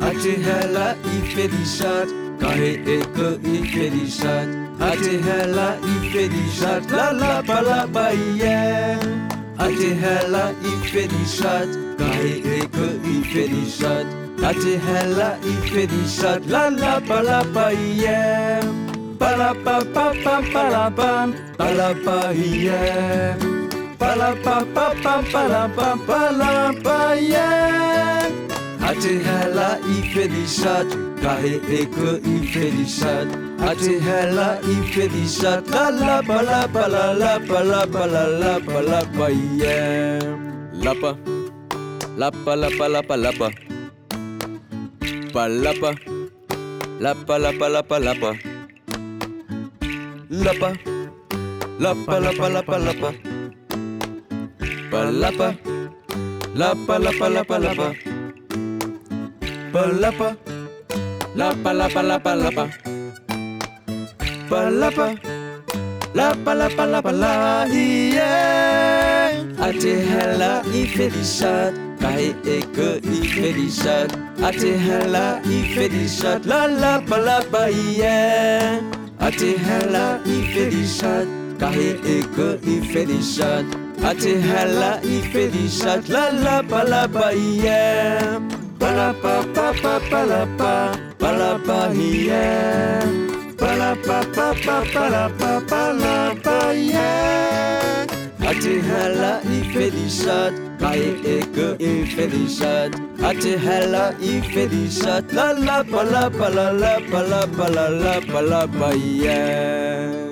ह्याला इफेदिशात काहे एक इफेदिशात ह्याला इफेदिशात ला ला पला पाइये ह्याला इफेदिशात काहे एक इफेदिशात ह्याला इफेदिशात ला ला पला पाइये pala pa pa pa pala pam pala païe pala pa pa pa pala pa pala païe ह्याला इफेदिशात काहे एक इफेदिशात ह्याला इफेदिशात ला ला पला पला ला पला पला ला पला पाइए lapa lapa lapa lapa lapa palapa lapa lapa lapa lapa lapa lapa lapa lapa lapa palapa lapa lapa lapa lapa palapa lapa lapa lapa lapa palapa lapa lapa lapa la ह्याला इफेदिशात काहे एक इफेदिशात ह्याला इफेदिशात ला ला पला पाइये ह्याला इफेदिशात काहे एक इफेदिशात ह्याला इफेदिशात ला ला पला पाइये pala pa pa pa pala pa pala païe pala pa pa pa pala pa pala païe ह्याला इफेदिशात काहे एक इफेदिशात ह्याला इफेदिशात ला ला पला पला ला पला पला ला पला पाइये